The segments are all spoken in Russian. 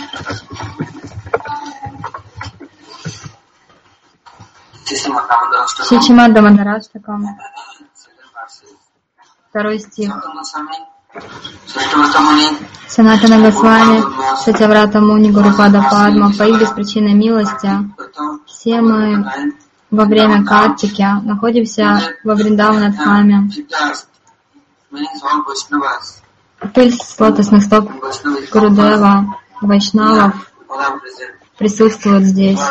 Шичимадда Мандараштакам, 2 стих. Санатана Госвами, Сатяврата Муни, Гурупада Падма, по их беспричинной милости, все мы во время Картики находимся во Вриндаванадхаме. Пыль с лотосных стоп Гурудева, Вайшнавов присутствует здесь.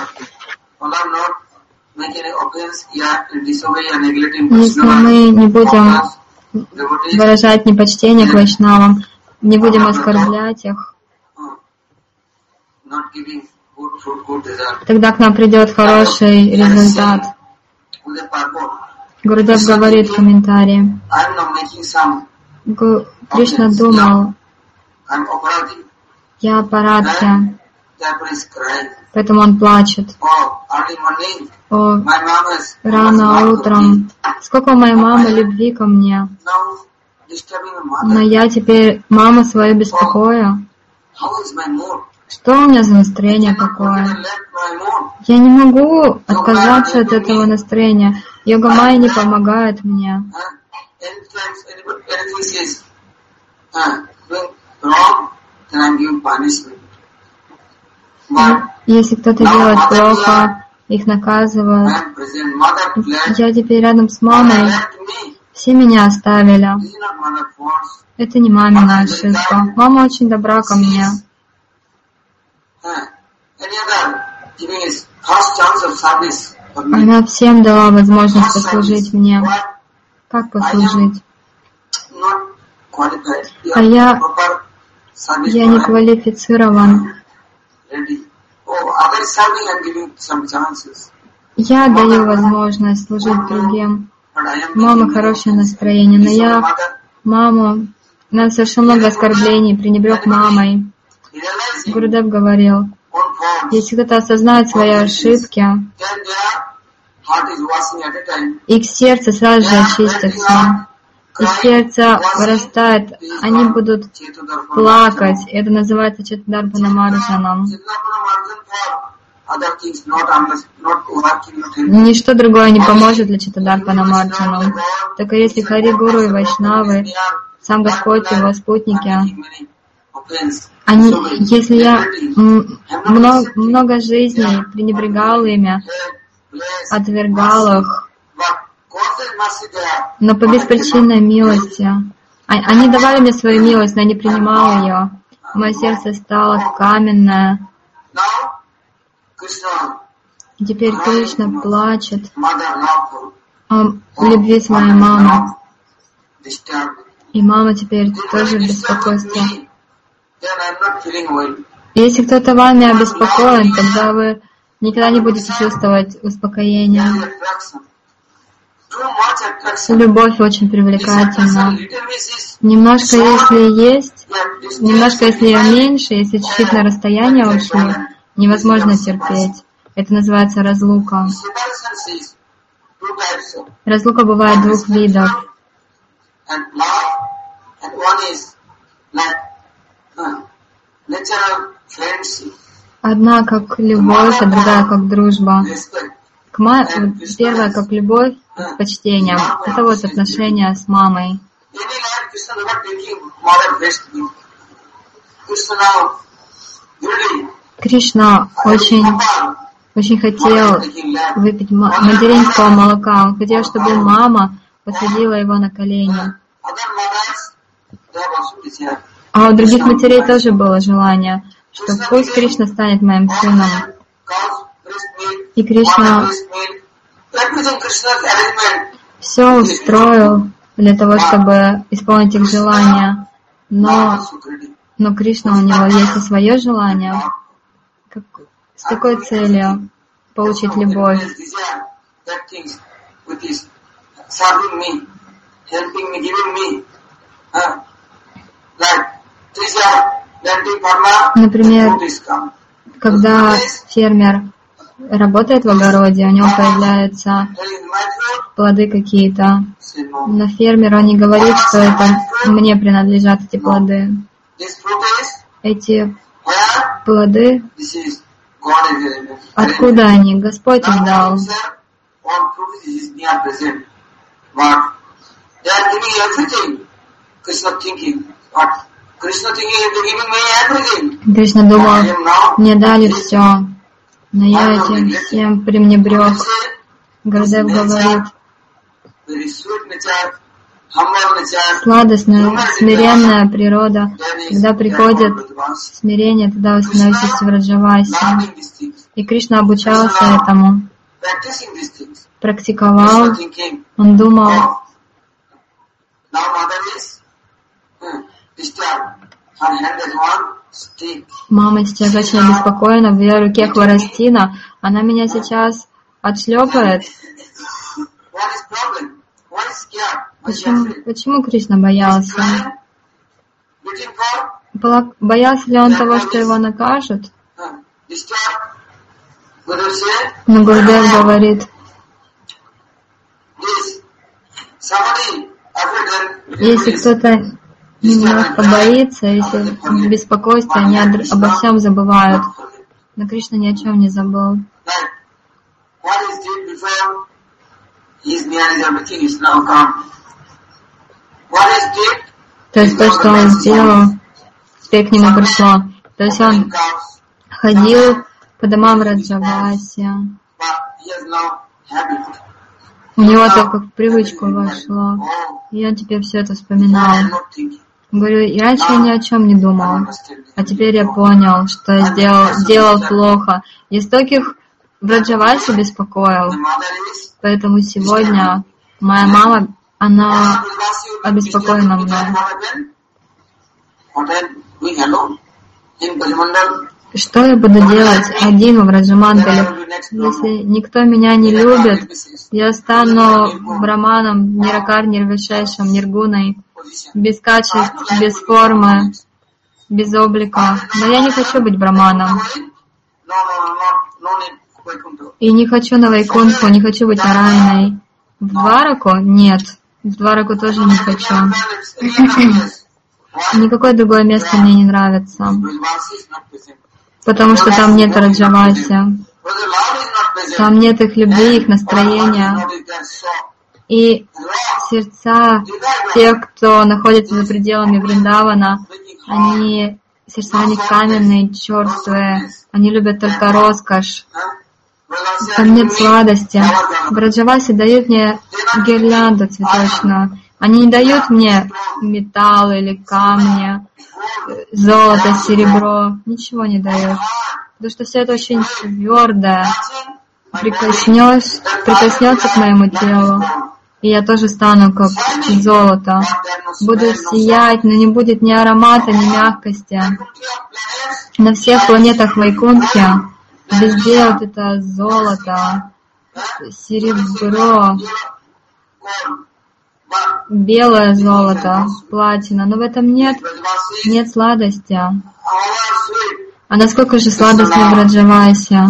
Если мы не будем выражать непочтение к вайшнавам, не будем оскорблять их, тогда к нам придет хороший результат. Гурудев говорит в комментарии: Кришна думал, я апарадхи, поэтому он плачет. О, рано утром, сколько у моей мамы любви ко мне, но я теперь маму свою беспокою. Что у меня за настроение такое? Я не могу отказаться от этого настроения. Йога Майя не помогает мне. Если кто-то делает плохо, их наказывают. Я теперь рядом с мамой. Все меня оставили. Это не мамина ошибка. Мама очень добра ко мне. Она всем дала возможность послужить мне. Как послужить? А я не квалифицирован. Я даю возможность служить другим. Мама хорошее настроение, но я маму, нам совершил много оскорблений, пренебрег мамой. Гурудев говорил, если кто-то осознает свои ошибки, их сердце сразу же очистится. Их сердце вырастает, они будут плакать. Это называется Читадарпана Марджанам. Ничто другое не поможет для Читадарпана Марджанам. Только если Хари Гуру и Вайшнавы, сам Господь и его спутники, если я много жизней пренебрегал ими, отвергал их, но по беспричинной милости. Они давали мне свою милость, но я не принимал ее. Мое сердце стало каменное. И теперь Кришна плачет о любви своей мамы. И мама теперь тоже в беспокойстве. Если кто-то вами обеспокоен, тогда вы никогда не будете чувствовать успокоения. Любовь очень привлекательна. Немножко, если есть, немножко, если меньше, если чуть-чуть на расстояние ушли, невозможно терпеть. Это называется разлука. Разлука бывает 2 видов. Одна как любовь, а другая как дружба. Первая как любовь с почтением. Это вот отношения с мамой. Кришна очень хотел выпить материнского молока. Он хотел, чтобы мама посадила его на колени. А у других матерей тоже было желание, что пусть Кришна станет моим сыном. И Кришна все устроил для того, чтобы исполнить их желания. Но Кришна, у него есть и свое желание. С какой целью? Получить любовь. Например, когда фермер работает в огороде, у него появляются плоды какие-то, но фермеру не говорит, что это мне принадлежат эти плоды. Эти плоды, откуда они? Господь им дал. Кришна думал, мне дали все, но я этим всем пренебрег. Гурдев говорит, сладостная, смиренная природа, когда приходит смирение, тогда вы становитесь в Раджавасе. И Кришна обучался этому, практиковал, он думал, мама сейчас очень обеспокоена, в ее руке хворостина, она меня сейчас отшлепает. Почему Кришна боялся? Боялся ли он того, что его накажут? Но Гурдев говорит, если кто-то немножко боится, если в беспокойстве, они обо всем забывают. Но Кришна ни о чем не забыл. То есть то, что он сделал, теперь к нему пришло. То есть он ходил по домам Раджавасе. У него только в привычку вошло. И он теперь все это вспоминал. Говорю, и раньше я ни о чем не думал. А теперь я понял, что я сделал плохо. Я стольких в Раджавасе беспокоил. Поэтому сегодня моя мама, она обеспокоена мной. Что я буду делать один в Браджамандале? Если никто меня не любит, я стану браманом, ниракар, нирвишешем, ниргуной, без качеств, без формы, без облика. Но я не хочу быть браманом. И не хочу на Вайкунтху, не хочу быть Нараяной. В Двараку? Нет. В Двараку тоже не хочу. Никакое другое место мне не нравится. Потому что там нет Раджаваси. Там нет их любви, их настроения. И сердца тех, кто находится за пределами Вриндавана, сердца у них каменные, черствые. Они любят только роскошь. Там нет сладости. В Раджавасе дают мне гирлянду цветочную. Они не дают мне металл или камни, золото, серебро. Ничего не дают. Потому что все это очень твердое. Прикоснется к моему телу. И я тоже стану как золото. Буду сиять, но не будет ни аромата, ни мягкости. На всех планетах Вайкунтхи везде вот это золото, серебро, белое золото, платина, но в этом нет сладости. А насколько же сладостно в Раджавасе?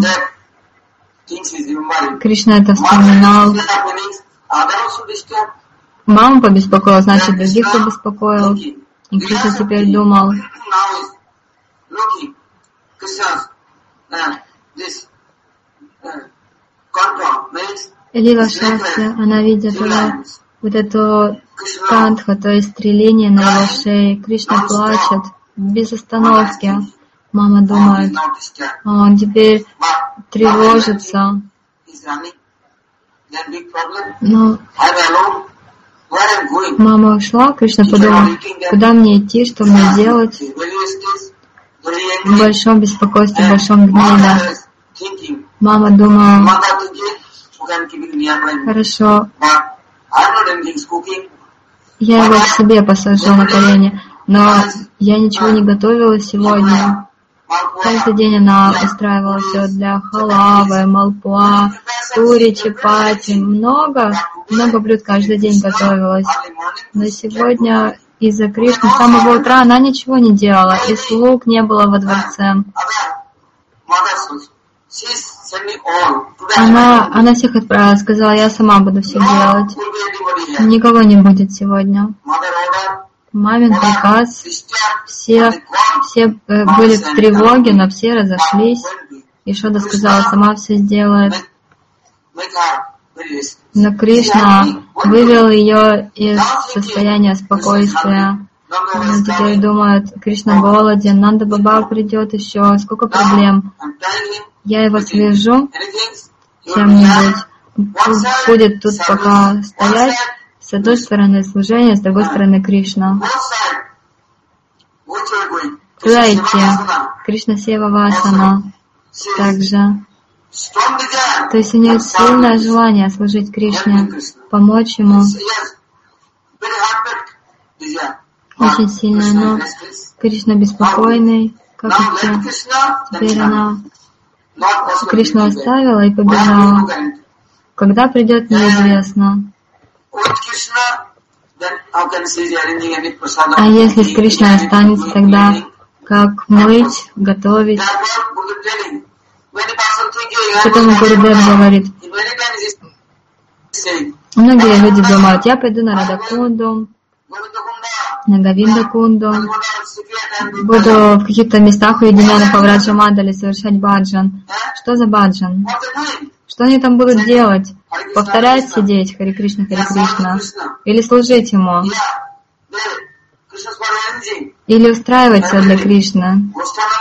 Кришна это вспоминал. Мама побеспокоила, значит, других побеспокоил. И Кришна теперь думал. Лила Шакти, она видит вот эту кантха, то есть стреление на его шее. Кришна плачет без остановки. Мама думает, он теперь тревожится. Но мама ушла, Кришна подумал, куда мне идти, что мне делать? В большом беспокойстве, в большом гневе. Мама думала, хорошо, я его к себе посажу на колени, но я ничего не готовила сегодня. Каждый день она устраивала все для халавы, малпуа, пури, чапати. Много блюд каждый день готовилось. Но сегодня из-за Кришны с самого утра она ничего не делала, и слуг не было во дворце. Она всех отправила, сказала, я сама буду все делать. Никого не будет сегодня. Мамин приказ, все были в тревоге, но все разошлись. Ишода сказала, сама все сделает. Но Кришна вывел ее из состояния спокойствия. Она теперь думает, Кришна голоден, Нанда Баба придет еще, сколько проблем. Я его свяжу чем-нибудь. Пусть будет тут пока стоять. С одной стороны служение, с другой стороны Кришна. Куда идти? Кришна Сева Васана. Также. То есть у нее сильное желание служить Кришне, помочь ему. Очень сильное, но Кришна беспокойный, как это. Теперь она Кришну оставила и побежала. Когда придет, неизвестно. А если с Кришной останется, тогда как мыть, готовить? Потом Гурудев говорит, многие люди думают, я пойду на Радакунду, на Говиндакунду, буду в каких-то местах уединенных в Раджа-мандали совершать баджан. Что за баджан? Что они там будут делать? Повторять сидеть Хари Кришна, или служить ему? Или устраивать все для Кришны?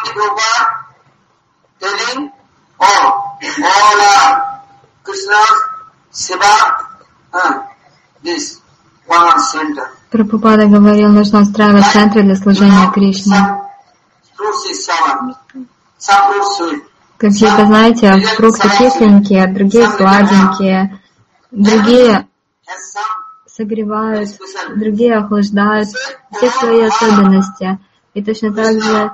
Прабхупада говорил, нужно устраивать центры для служения Кришне. Какие-то, знаете, фрукты кисленькие, другие сладенькие, другие согревают, другие охлаждают, все свои особенности. И точно так же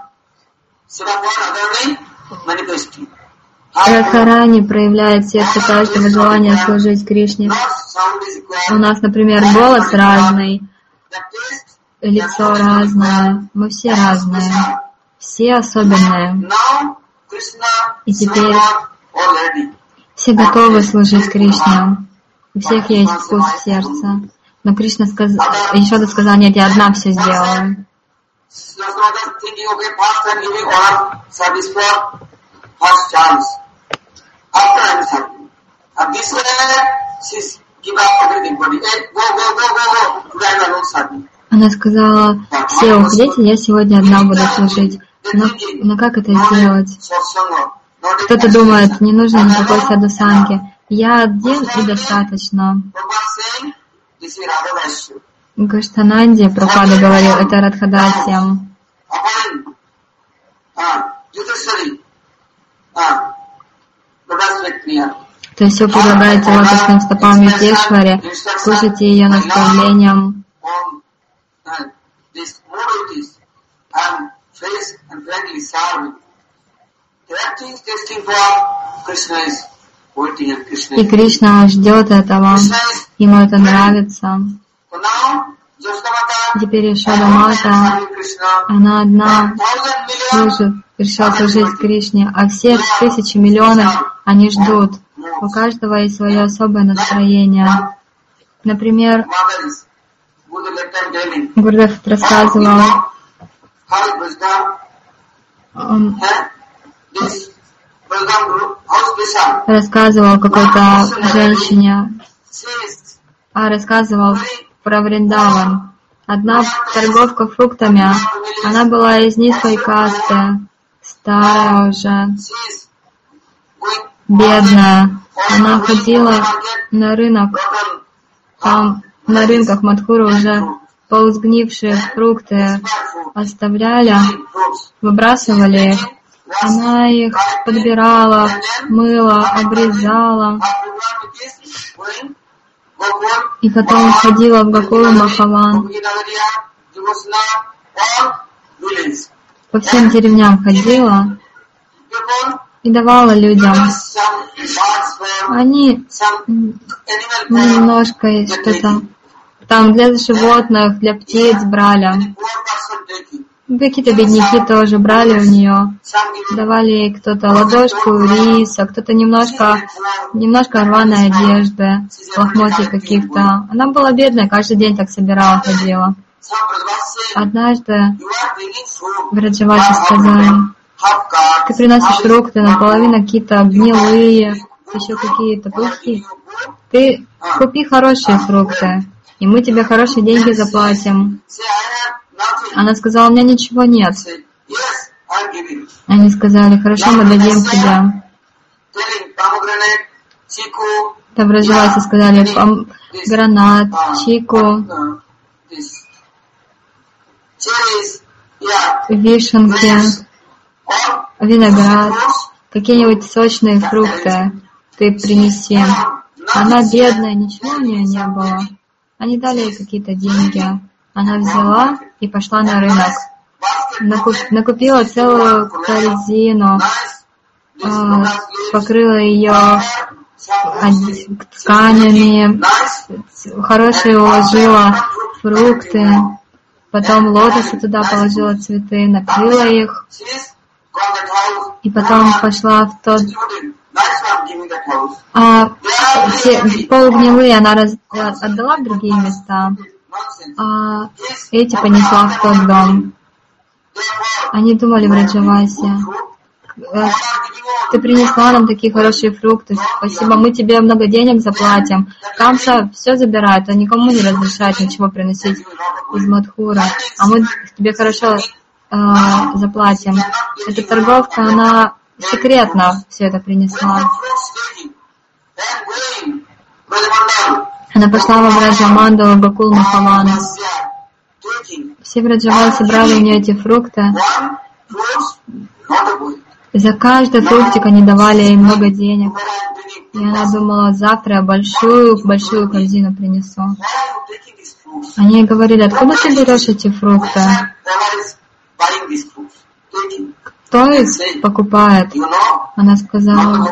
Радхарани проявляет в сердце каждого желание служить Кришне. У нас, например, голос разный, лицо разное, мы все разные, все особенные. И теперь все готовы служить Кришне, у всех есть вкус в сердце. Но Кришна Ишода сказал, нет, я одна все сделаю. Она сказала, все уходите, я сегодня одна буду служить. Но как это сделать? Кто-то думает, не нужно никакой садхусанги. Я один и достаточно. Гаштананди, Прабхупада говорил, это Радхадасьям. То есть вы предлагаете лотосным стопам Юктешвари, слушайте ее наставлениям. И Кришна ждет этого, ему это нравится. Теперь Ешода Мата, она одна служит, решила служить Кришне, а все тысячи миллионов, они ждут. У каждого есть свое особое настроение. Например, Гурдев рассказывал, какой-то женщине, рассказывал про Вриндаван. Одна торговка фруктами, она была из низкой касты, старая уже, бедная. Она ходила на рынок, там на рынках Мадхуры уже полусгнившие фрукты оставляли, выбрасывали их. Она их подбирала, мыла, обрезала. И потом ходила в Гокулу Махаван. По всем деревням ходила и давала людям. Они немножко что-то там для животных, для птиц брали. Какие-то бедняки тоже брали у нее. Давали ей кто-то ладошку риса, кто-то немножко рваной одежды, лохмотьев каких-то. Она была бедная, каждый день так собирала, ходила. Однажды Враджаваси сказали: ты приносишь фрукты, наполовину какие-то гнилые, еще какие-то плохие. Ты купи хорошие фрукты, и мы тебе хорошие деньги заплатим. Она сказала: у меня ничего нет. Они сказали: хорошо, мы дадим тебе. Да, Враджаваси сказали: гранат, чику, вишенки, виноград, какие-нибудь сочные фрукты ты принеси. Она бедная, ничего у нее не было. Они дали ей какие-то деньги. Она взяла и пошла на рынок. Накупила целую корзину, покрыла ее тканями, хорошие уложила фрукты, потом лотосы туда положила цветы, накрыла их, и потом пошла в тот... все полугнилые она отдала в другие места, а эти понесла в тот дом. Они думали: Враджаваси, ты принесла нам такие хорошие фрукты, спасибо, мы тебе много денег заплатим. Камса все забирает, а никому не разрешает ничего приносить из Мадхура, а мы тебе хорошо заплатим. Эта торговка, она секретно все это принесла. Она пошла во Враджамандалу, Гокул Махавану. Все Враджаваси брали у нее эти фрукты. За каждый фруктик они давали ей много денег. И она думала: завтра я большую корзину принесу. Они ей говорили: откуда ты берешь эти фрукты? Кто их покупает? Она сказала...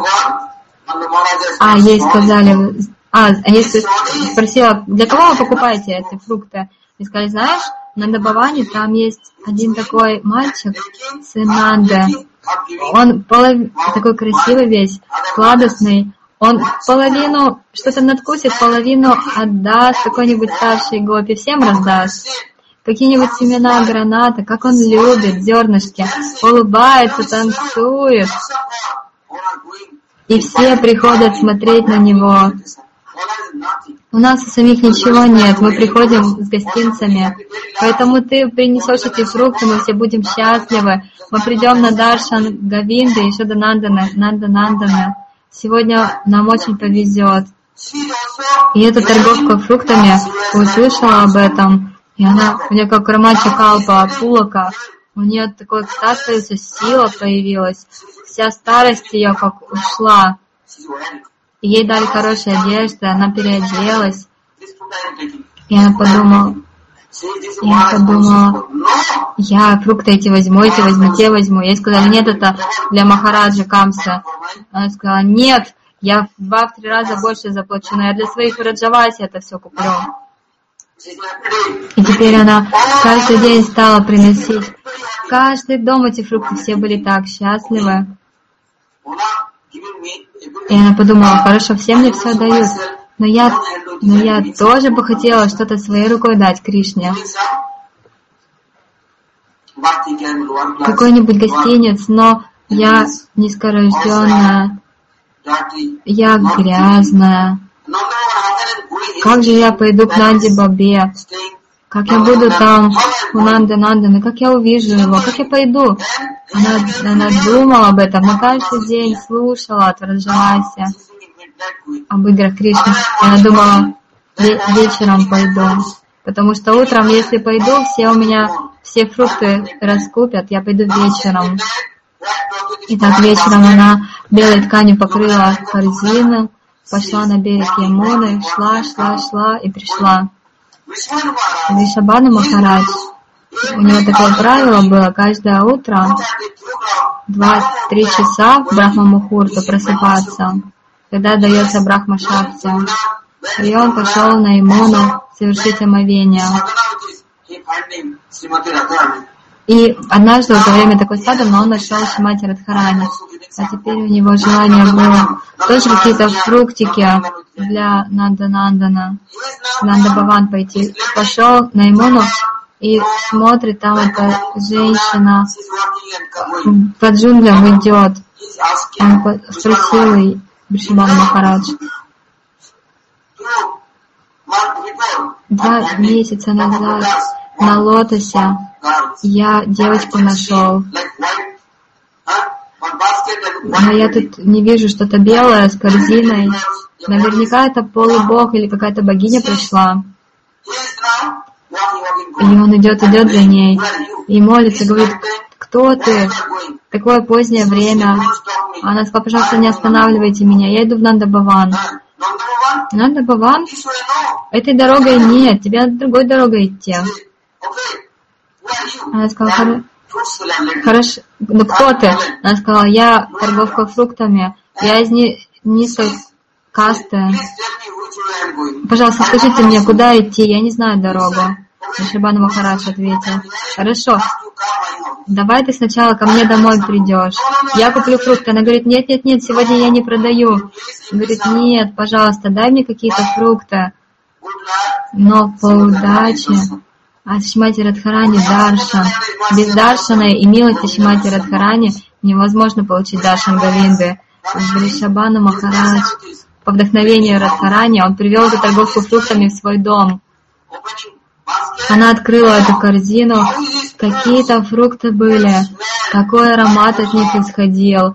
ей сказали... ей спросила: для кого вы покупаете эти фрукты? И сказали: знаешь, на Нанда-Бхаване там есть один такой мальчик, сын Нанды. Он такой красивый весь, сладостный. Он половину что-то надкусит, половину отдаст какой-нибудь старшей гопи, всем раздаст. Какие-нибудь семена граната, как он любит, зернышки, улыбается, танцует. И все приходят смотреть на него. У нас у самих ничего нет, мы приходим с гостинцами. Поэтому ты принесешь эти фрукты, мы все будем счастливы. Мы придем на Даршан Говинды, еще до Нанда-Нанданы. Сегодня нам очень повезет. И эта торговка фруктами услышала об этом. И у нее как Рамача Калпа, Пулака, у нее такой экстаз появился, сила появилась. Вся старость ее как ушла. И ей дали хорошие одежды, она переоделась. И она подумала, я фрукты эти возьму, те возьму. Ей сказали: нет, это для Махараджа Камса. Она сказала: нет, я в 2-3 раза больше заплачу, но я для своих Враджаваси это все куплю. И теперь она каждый день стала приносить. Каждый дом эти фрукты, все были так счастливы. И она подумала: хорошо, все мне все дают, но я тоже бы хотела что-то своей рукой дать Кришне. Какой-нибудь гостиниц, но я низкорожденная, я грязная. Как же я пойду к Нанди-Бабе? Как я буду там у Нанды-Нанданы? Как я увижу его? Как я пойду? Она думала об этом, но каждый день слушала от Враджаваси об играх Кришны. И она думала: вечером пойду. Потому что утром, если пойду, все фрукты раскупят, я пойду вечером. И так вечером она белой тканью покрыла корзину, пошла на берег Ямуны, шла и пришла. Вришабхану Махарадж, у него такое правило было: каждое утро 2-3 часа в Брахма-Мухурту просыпаться, когда дается Брахма-Шакти. И он пошел на Ямуну совершить омовение. И однажды во время такой садханы он нашел Шримати Радхарани. А теперь у него желание было тоже какие-то фруктики для Нанда-Нандана, Нанда-Бхаван пойти. Пошел на Ямуну и смотрит, там эта женщина по джунглям идет. Он спросил ей, Вришабхана Махарадж, 2 месяца назад на лотосе я девочку нашел, но я тут не вижу что-то белое с корзиной. Наверняка это полубог или какая-то богиня пришла. И он идет за ней и молится, говорит, кто ты? Такое позднее время. Она сказала, пожалуйста, не останавливайте меня, я иду в Нанда-Баван. Нанда-Баван? Этой дорогой нет, тебе надо другой дорогой идти. Она сказала, хорошо, ну кто ты? Она сказала, я торговка фруктами, я из низкой касты. Пожалуйста, скажите мне, куда идти, я не знаю дорогу. Вришабхана Махарадж ответил, хорошо, давай ты сначала ко мне домой придешь, я куплю фрукты. Она говорит, нет, сегодня я не продаю. Он говорит, нет, пожалуйста, дай мне какие-то фрукты. Но по удаче от Шримати Радхарани даршан. Без даршана и милости Шримати Радхарани невозможно получить даршан Говинды. Вришабхана Махарадж, по вдохновению Радхарани, он привел эту торговку фруктами в свой дом. Она открыла эту корзину, какие там фрукты были, какой аромат от них исходил,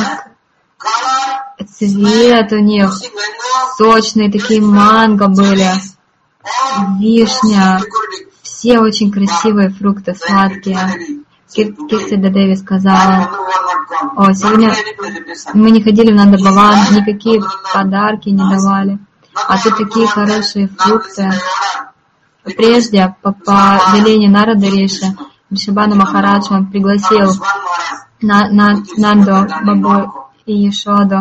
цвет у них, сочные такие манго были, вишня, все очень красивые фрукты, сладкие. Кирти Деви сказала, сегодня мы не ходили в Нанда-Баван, никакие подарки не давали, а тут такие хорошие фрукты. Прежде, по велению Нарады Риши, Вришабхана Махарадж, он пригласил Нанду, Бабу и Яшоду.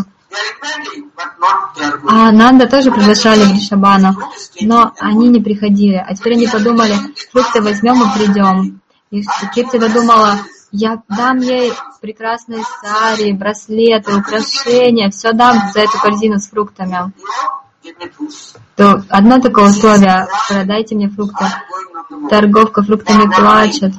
А Нанда тоже приглашали Вришабхану, но они не приходили. А теперь они подумали, фрукты возьмем и придем. И Киртида думала, я дам ей прекрасные сари, браслеты, украшения, все дам за эту корзину с фруктами. То одно такое условие, продайте мне фрукты. Торговка фруктами плачет.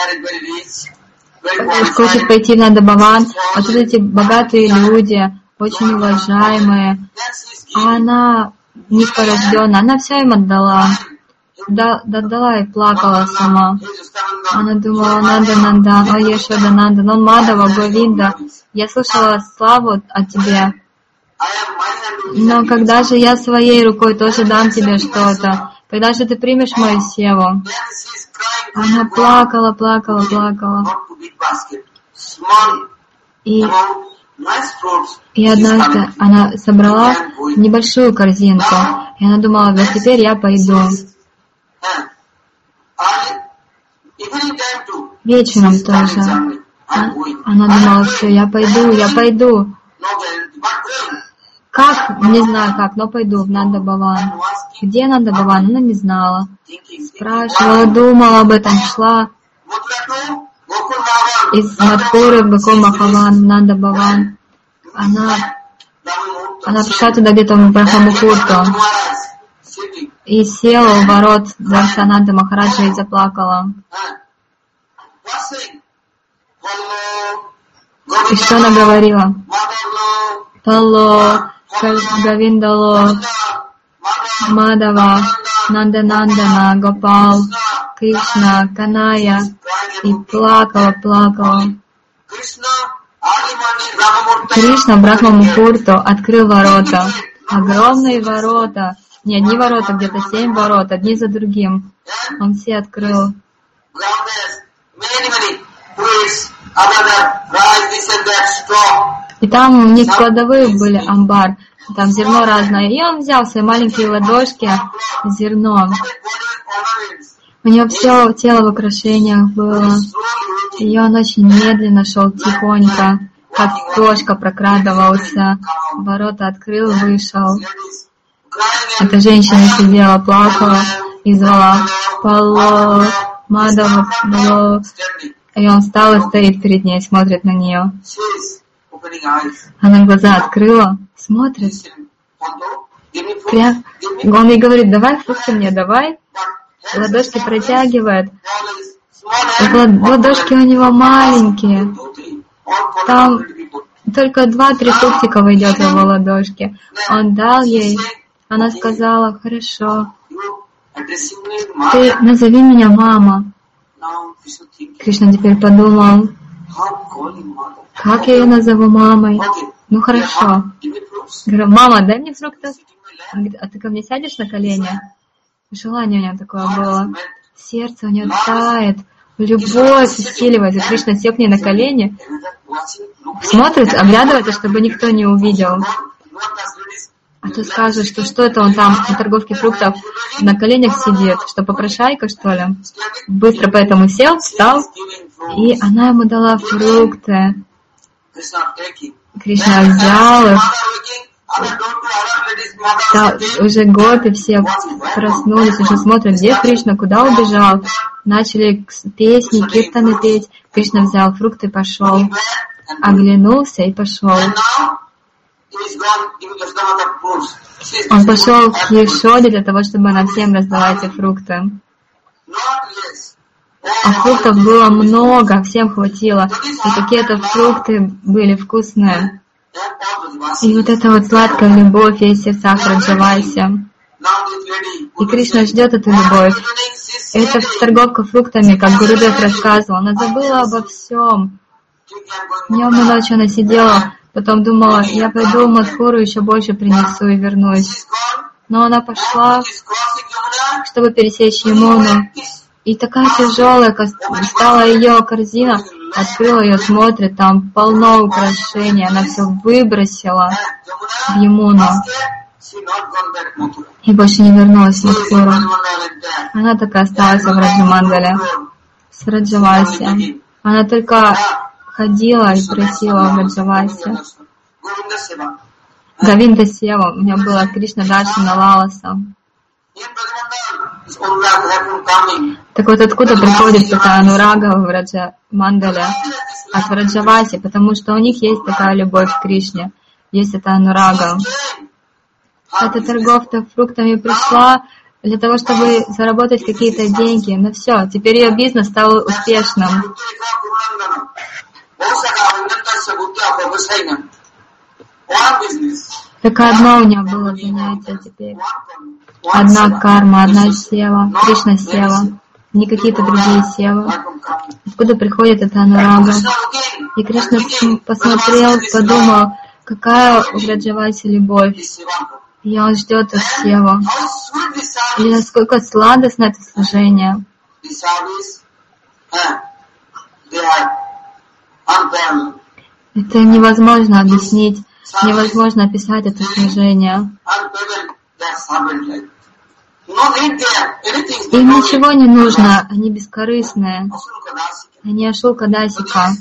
Хочет пойти в Нанда-Баван, а тут эти богатые люди, очень уважаемые. А она низкорожденная, она все им отдала. Отдала и плакала сама. Она думала, Нанда, о Яшода Нанда, но Мадава, Говинда, я слышала славу о тебе. Но когда же я своей рукой тоже дам тебе что-то? Когда же ты примешь мою севу? Она плакала. И однажды она собрала небольшую корзинку. И она думала, вот теперь я пойду. Вечером тоже. Она думала, все, я пойду. Как? Не знаю как, но пойду в Нанда-Баван. Где Нанда-Баван? Она не знала. Спрашивала, думала об этом, шла из Мадхуры в Гокул-Махаван, в Нанда-Баван. Она пришла туда где-то в Брахма-Мухурту и села у ворот Даршананды Махараджа и заплакала. И что она говорила? Талло, Говиндало, Мадава, Нанда-Нандана, Гопал, Кришна, Каная. И плакала. Кришна Брахма-Мухурту открыл ворота. Огромные ворота. Не одни ворота, где-то 7 ворот, одни за другим. Он все открыл. И там у них кладовые были, амбар, там зерно разное. И он взял в свои маленькие ладошки зерно. У него все тело в украшениях было. И он очень медленно шел, тихонько, как кошка прокрадывался. Ворота открыл, вышел. Эта женщина сидела, плакала и звала Пало, Мадава, Пало. И он встал и стоит перед ней, смотрит на нее. Она глаза открыла, смотрит. Он ей говорит, давай фрукты мне, давай. ладошки протягивает. Ладошки у него маленькие. Там только 2-3 фруктика выйдет в его ладошки. Он дал ей. Она сказала: хорошо, ты назови меня мама. Кришна теперь подумал: как я ее назову мамой? Ну хорошо. Говорю: мама, дай мне фруктов. Он говорит: а ты ко мне сядешь на колени? Желание у него такое было. Сердце у него тает, любовь усиливается. Кришна сел к ней на колени, смотрит, оглядывается, чтобы никто не увидел. А то скажут, что это он там на торговке фруктов на коленях сидит, что попрошайка, что ли? Быстро поэтому сел, встал, и она ему дала фрукты. Кришна взял их. Уже год, и все проснулись, уже смотрят, где Кришна, куда убежал. Начали песни, киртаны петь. Кришна взял фрукты и пошел. Оглянулся и пошел. Он пошел к Ешоде для того, чтобы она всем раздала эти фрукты. А фруктов было много, всем хватило. И какие-то фрукты были вкусные. И вот эта вот сладкая любовь есть в сердцах Враджаваси. И Кришна ждет эту любовь. Это торговка фруктами, как Гурудев рассказывал. Она забыла обо всем. Днем и ночью она сидела, потом думала: я пойду в Мадхуру, еще больше принесу и вернусь. Но она пошла, чтобы пересечь Ямуну. И такая тяжелая стала ее корзина. Открыла ее, смотрит, там полно украшений. Она все выбросила в Ямуну. И больше не вернулась в Мадхуру. Она так и осталась в Враджамандале с Враджаваси. Она только ходила и просила в Враджаваси. Говинда Сева. У меня была Кришна Даршана Лаласа. Так вот откуда приходит такая анурага в Враджамандале от Враджаваси? Потому что у них есть такая любовь к Кришне. Есть эта анурага. Эта торговка фруктами пришла для того, чтобы заработать какие-то деньги. Но все, теперь ее бизнес стал успешным. Только одно у нее было занятие теперь. Одна карма, одна сева, Кришна сева, не какие-то другие севы. Откуда приходит эта анурага? И Кришна посмотрел, подумал, какая у Враджаваси любовь. И он ждет от сева. И насколько сладостно это служение. Это невозможно объяснить, невозможно описать это служение. Им ничего не нужно, они бескорыстные. Они Ашука Дасика.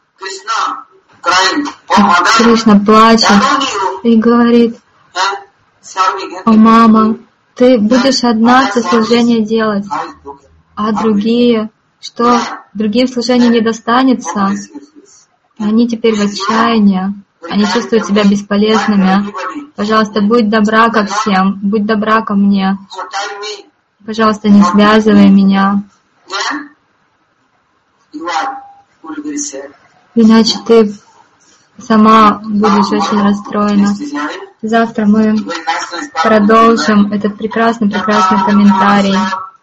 Кришна плачет и говорит: о, мама, ты будешь одна это служение делать, а другие, что другим служение не достанется. Они теперь в отчаянии. Они чувствуют себя бесполезными. Пожалуйста, будь добра ко всем, будь добра ко мне. Пожалуйста, не связывай меня. Иначе ты сама будешь очень расстроена. Завтра мы продолжим этот прекрасный комментарий.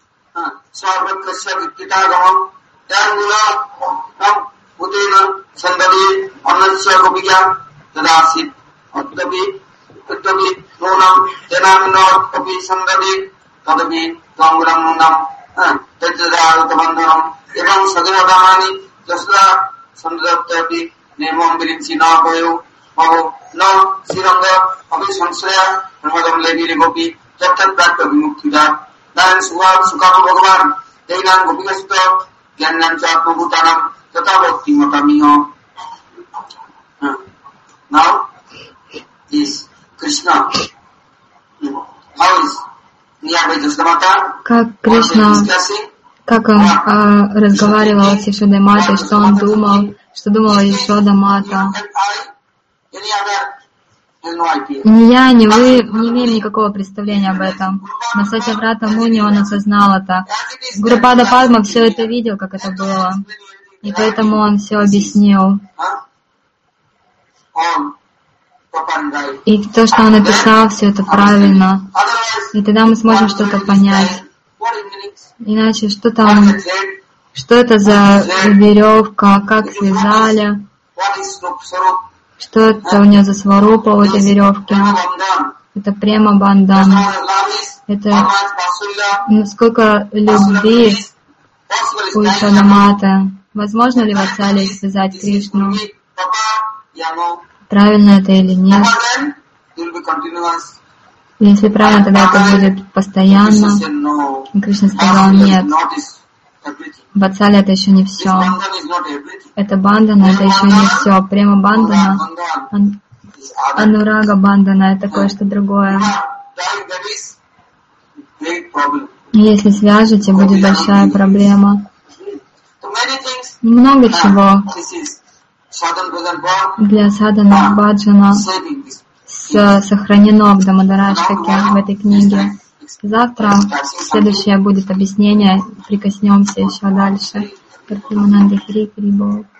Now is Krishna. How is Niyabhay Jasodamata? Как Кришна, как он разговаривал с Ешодой Матой, что он думал, что думала Ешода Мата. Ни я, ни вы не имеем никакого представления об этом. Но Сатьяврата Муни, он осознал это. Гурупада Падма все это видел, как это было. И поэтому он все объяснил. И то, что он написал, все это правильно. И тогда мы сможем что-то понять. Иначе что там, что это за веревка, как связали, что это у нее за сварупа у этой веревки. Это према бандан. Это сколько любви у Ишадамата. Возможно ли Ватсали связать Кришну? Правильно это или нет? Если правильно, тогда это будет постоянно. И Кришна сказал, нет. Ватсали это еще не все. Это бандана, это еще не все. Према бандана, анурага бандана, это кое-что другое. И если свяжете, будет большая проблема. Много чего для садхана баджана сохранено в Дамадараштаке, в этой книге. Завтра следующее будет объяснение, прикоснемся еще дальше.